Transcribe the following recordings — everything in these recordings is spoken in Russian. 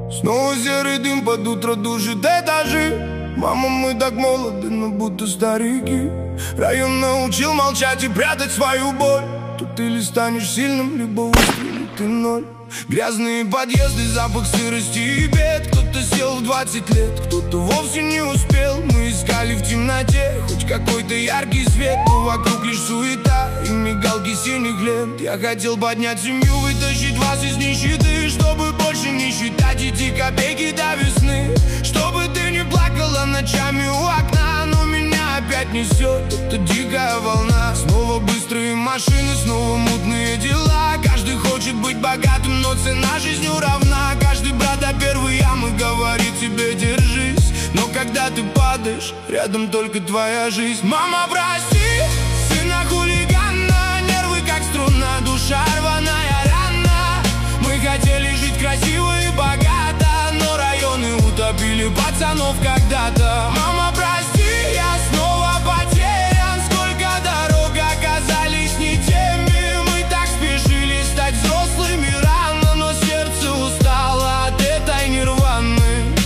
Снова серый дым под утро душит этажи. Мама, мы так молоды, но будто старики. Район научил молчать и прятать свою боль. Тут или станешь сильным, либо выстрелит ты ноль. Грязные подъезды, запах сырости и бед. Кто-то сел в 20 лет, кто-то вовсе не успел. Мы искали в темноте хоть какой-то яркий свет, но вокруг лишь суета и мигалки синих лент. Я хотел поднять семью, вытащить вас из нищеты, чтобы больше не считать эти копейки до весны. Чтобы ты не плакала ночами у окна, но меня опять несет эта дикая волна. Снова быстрые машины, снова мутные дела. Каждый хочет быть богатым, но цена жизнью равна. Каждый брат до первой ямы говорит тебе держись, но когда ты падаешь, рядом только твоя жизнь. Мама, прости, сына хулигана, нервы как струна, душа рваная рана. Мы хотели жить красиво и богато, но районы утопили пацанов когда-то. Мама, прости, я снова потерян. Сколько дорог оказались не теми. Мы так спешили стать взрослыми рано, но сердце устало от этой нирваны.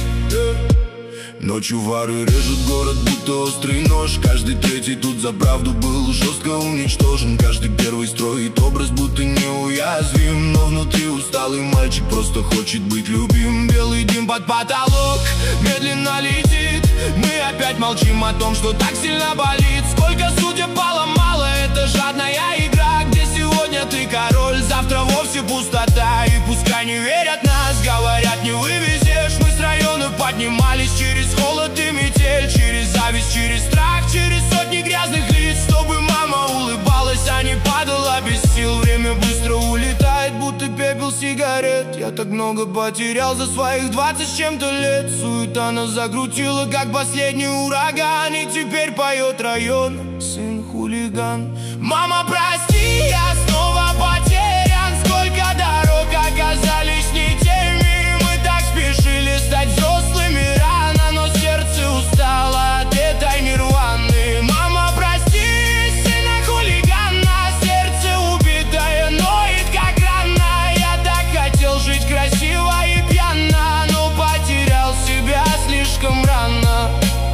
Ночью фары режут город, будто острый нож. Каждый третий тут за правду был жестко уничтожен. Каждый первый строит образ, будто неуязвим, но внутри усталый мальчик просто хочет быть любим. Белый дым под потолок медленно летит. Мы опять молчим о том, что так сильно болит. Сколько судеб поломало, это жадная игра, где сегодня ты король, завтра вовсе пустота. И пускай не верят нас, говорят, не вывезешь. Мы с района поднимались через холод и метель, через зависть, через страх, через сотни грязных лиц, чтобы мама улыбалась, а не падала без сил. Время быстро улетает, будто пепел сигарет. Я так много потерял за своих 20 с чем-то лет. Суета нас закрутила, как последний ураган, и теперь поет район сын хулиган. Мама, прости, я снова потерян. Сколько дорог оказались не теми. Мы так спешили стать взрослыми рано, но сердце устало от этой нирваны. Мама, прости, сына хулигана, сердце убитое ноет как рана. Я так хотел жить красиво и пьяно, но потерял себя слишком рано.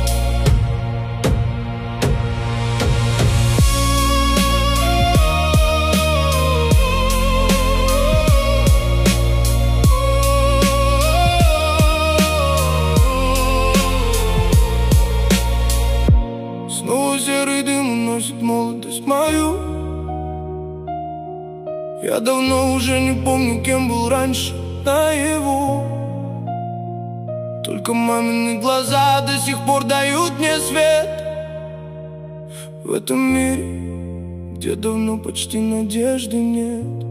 Снова серый дым уносит молодость мою. Я давно уже не помню, кем был раньше наяву. Только мамины глаза до сих пор дают мне свет в этом мире, где давно почти надежды нет.